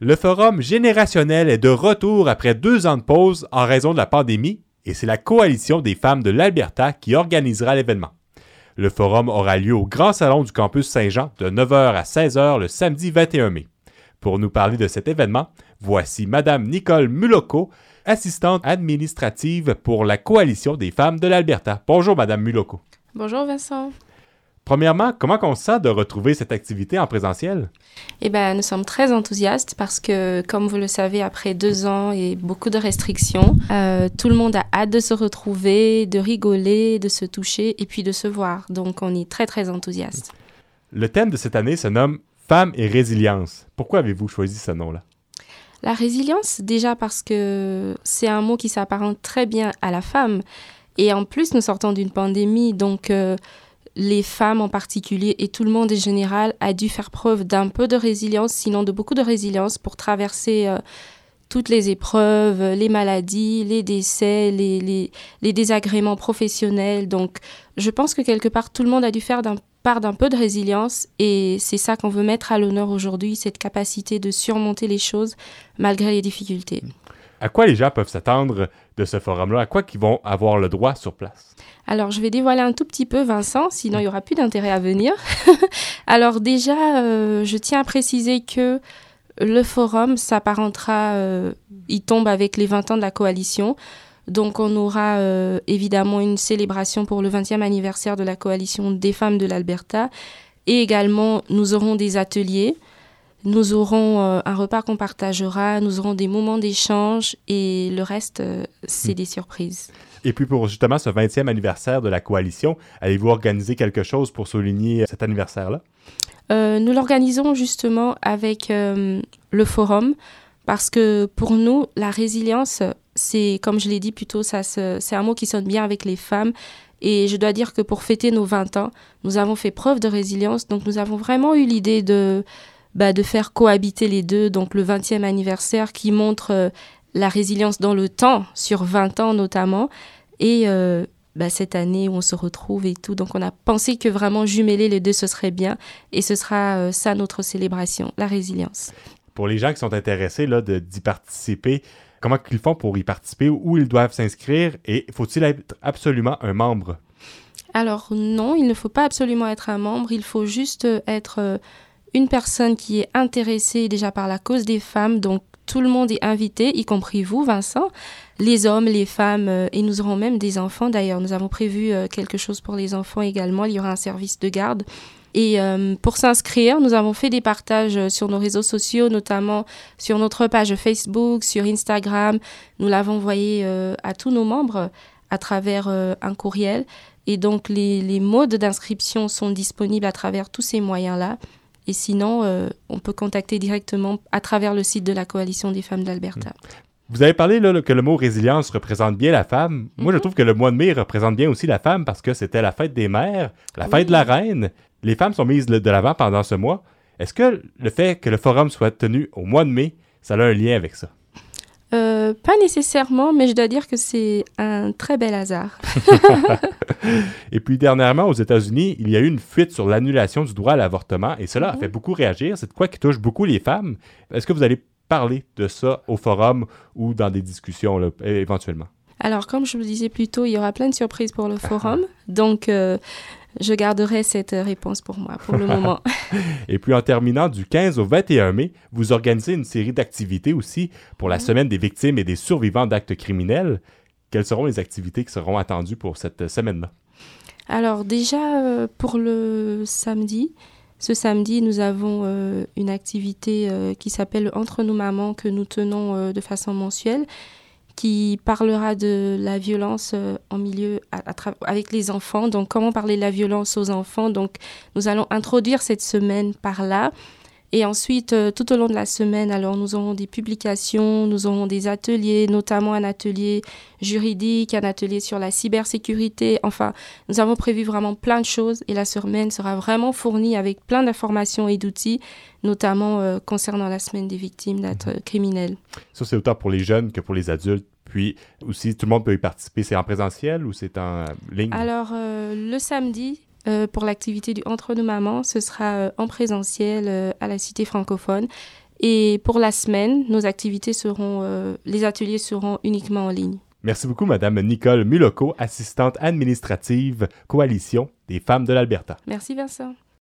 Le forum générationnel est de retour après 2 ans de pause en raison de la pandémie et c'est la Coalition des femmes de l'Alberta qui organisera l'événement. Le forum aura lieu au Grand Salon du Campus Saint-Jean de 9h à 16h le samedi 21 mai. Pour nous parler de cet événement, voici Mme Nicole Muloko, assistante administrative pour la Coalition des femmes de l'Alberta. Bonjour Mme Muloko. Bonjour Vincent. Premièrement, comment on se sent de retrouver cette activité en présentiel? Eh bien, nous sommes très enthousiastes parce que, comme vous le savez, après 2 ans et beaucoup de restrictions, tout le monde a hâte de se retrouver, de rigoler, de se toucher et puis de se voir. Donc, on est très, très enthousiastes. Le thème de cette année se nomme « Femmes et résilience ». Pourquoi avez-vous choisi ce nom-là? La résilience, déjà parce que c'est un mot qui s'apparente très bien à la femme. Et en plus, nous sortons d'une pandémie, donc les femmes en particulier et tout le monde en général a dû faire preuve d'un peu de résilience, sinon de beaucoup de résilience pour traverser toutes les épreuves, les maladies, les décès, les désagréments professionnels. Donc, je pense que quelque part, tout le monde a dû faire part d'un peu de résilience et c'est ça qu'on veut mettre à l'honneur aujourd'hui, cette capacité de surmonter les choses malgré les difficultés. À quoi les gens peuvent s'attendre de ce forum-là? À quoi ils vont avoir le droit sur place? Alors, je vais dévoiler un tout petit peu, Vincent, sinon il n'y aura plus d'intérêt à venir. Alors déjà, je tiens à préciser que le forum s'apparentera, il tombe avec les 20 ans de la coalition. Donc, on aura évidemment une célébration pour le 20e anniversaire de la coalition des femmes de l'Alberta. Et également, nous aurons des ateliers. Nous aurons un repas qu'on partagera, nous aurons des moments d'échange et le reste, c'est des surprises. Et puis pour justement ce 20e anniversaire de la coalition, allez-vous organiser quelque chose pour souligner cet anniversaire-là? Nous l'organisons justement avec le forum parce que pour nous, la résilience, c'est, comme je l'ai dit plus tôt, c'est un mot qui sonne bien avec les femmes. Et je dois dire que pour fêter nos 20 ans, nous avons fait preuve de résilience. Donc nous avons vraiment eu l'idée de faire cohabiter les deux, donc le 20e anniversaire qui montre la résilience dans le temps, sur 20 ans notamment, et cette année où on se retrouve et tout. Donc on a pensé que vraiment jumeler les deux, ce serait bien, et ce sera ça notre célébration, la résilience. Pour les gens qui sont intéressés là, d'y participer, comment ils font pour y participer, où ils doivent s'inscrire, et faut-il être absolument un membre? Alors non, il ne faut pas absolument être un membre, il faut juste être une personne qui est intéressée déjà par la cause des femmes, donc tout le monde est invité, y compris vous, Vincent, les hommes, les femmes, et nous aurons même des enfants d'ailleurs. Nous avons prévu quelque chose pour les enfants également, il y aura un service de garde. Et pour s'inscrire, nous avons fait des partages sur nos réseaux sociaux, notamment sur notre page Facebook, sur Instagram. Nous l'avons envoyé à tous nos membres à travers un courriel. Et donc, les modes d'inscription sont disponibles à travers tous ces moyens-là. Et sinon, on peut contacter directement à travers le site de la Coalition des femmes de l'Alberta. Vous avez parlé là, que le mot résilience représente bien la femme. Moi, je trouve que le mois de mai représente bien aussi la femme parce que c'était la fête des mères, la fête de la reine. Les femmes sont mises de l'avant pendant ce mois. Est-ce que le fait que le forum soit tenu au mois de mai, ça a un lien avec ça? Pas nécessairement, mais je dois dire que c'est un très bel hasard. Et puis, dernièrement, aux États-Unis, il y a eu une fuite sur l'annulation du droit à l'avortement et cela a fait beaucoup réagir. C'est de quoi qui touche beaucoup les femmes. Est-ce que vous allez parler de ça au forum ou dans des discussions là, éventuellement? Alors, comme je vous le disais plus tôt, il y aura plein de surprises pour le forum. Donc, je garderai cette réponse pour moi, pour le moment. Et puis, en terminant, du 15 au 21 mai, vous organisez une série d'activités aussi pour la Semaine des victimes et des survivants d'actes criminels. Quelles seront les activités qui seront attendues pour cette semaine-là? Alors, déjà, pour le samedi, ce samedi, nous avons une activité qui s'appelle « Entre nous mamans » que nous tenons de façon mensuelle, qui parlera de la violence en milieu avec les enfants. Donc, comment parler de la violence aux enfants. Donc, nous allons introduire cette semaine par là. Et ensuite, tout au long de la semaine, alors nous aurons des publications, nous aurons des ateliers, notamment un atelier juridique, un atelier sur la cybersécurité. Enfin, nous avons prévu vraiment plein de choses et la semaine sera vraiment fournie avec plein d'informations et d'outils, notamment concernant la semaine des victimes d'actes criminels. Ça, c'est autant pour les jeunes que pour les adultes. Puis aussi, tout le monde peut y participer. C'est en présentiel ou c'est en ligne? Alors, le samedi, pour l'activité du Entre nous mamans, ce sera en présentiel à la Cité francophone. Et pour la semaine, les ateliers seront uniquement en ligne. Merci beaucoup, Madame Nicole Mulocco, assistante administrative Coalition des femmes de l'Alberta. Merci, Vincent.